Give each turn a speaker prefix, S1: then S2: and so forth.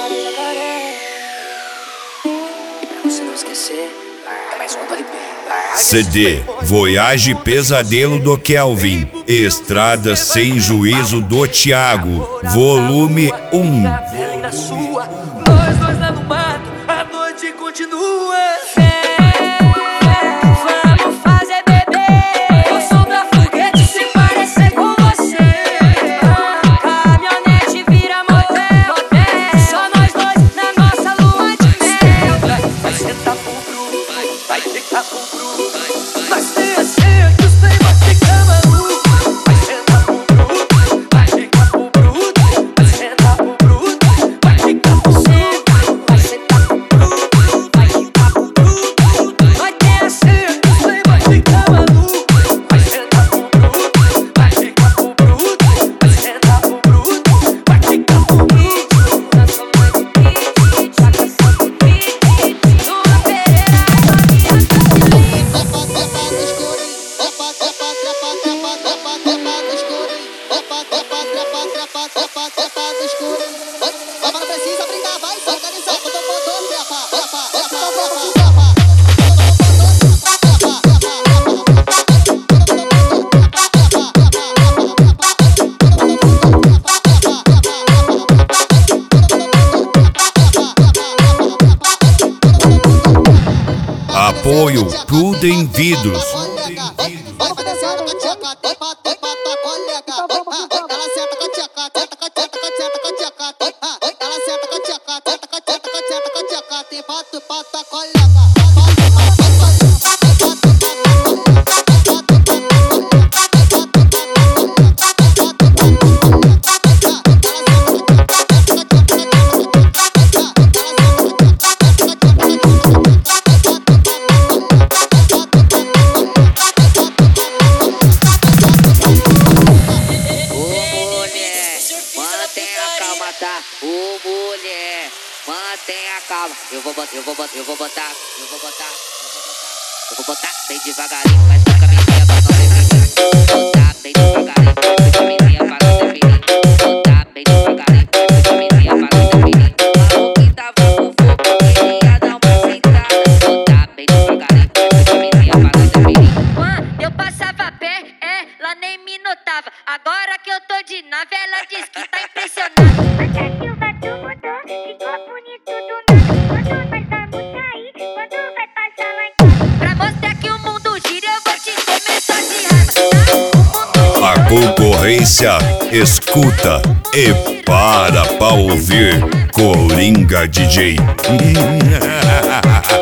S1: Pra você não esquecer, é mais um do LP.
S2: CD Voyage Pesadelo do Kelvin, Estrada Sem Juízo do Thiago, volume 1.
S1: Nós dois lá no mato, a noite continua. Vamos fazer bebê. Eu sou da foguete se parecer com você. Caminhonete vira motel. Só nós dois na nossa lua de mel. Vai sentar pro Bruno, vai ficar pro Bruno. Nós tem a senha que os playboys ficam malucos. Vai sentar pro Bruno, vai ficar pro Bruno. Vai sentar pro Bruno, vai ficar pro Bruno. Vai sentar pro Bruno, vai ficar pro Bruno. Nós tem a senha que os playboys ficam malucos. Vai sentar pro Bruno, vai ficar pro Bruno. Vai sentar pro Bruno, vai ficar pro Bruno. Nós somos de beat, joga só de beat. Numa pereira,
S3: Mas não precisa brincar, vai se organizar. Todo mundo trepa.
S2: Apoio Prudem Vidros.
S3: Vamos descendo com a tcheca, tepa, tua colega. Ela senta com a tcheca, tenta com a tcheca. Ela senta com a tcheca, tenta com a tcheca. Tepa, tua colega.
S4: Mantenha calma, eu vou botar bem devagarinho, mas com a camisinha pra não definir. Botar bem devagarinho, com a camisinha pra não definir. Botar bem devagarinho, com a camisinha pra não definir. Falou que tava com fogo, queria dar uma sentada. Botar bem devagarinho, com a camisinha pra não definir.
S5: Quando eu passava pé, ela nem me notava. Agora que eu tô de nave, ela diz que tá impressionada.
S6: Até que o bato mudou, ficou bonito do nada. Quando nós vamos sair, quando vai passar lá em casa.
S5: Pra mostrar que o mundo gira, eu vou te comer só de raiva, tá? O mundo gira.
S2: A concorrência escuta e para ouvir. Coringa DJ.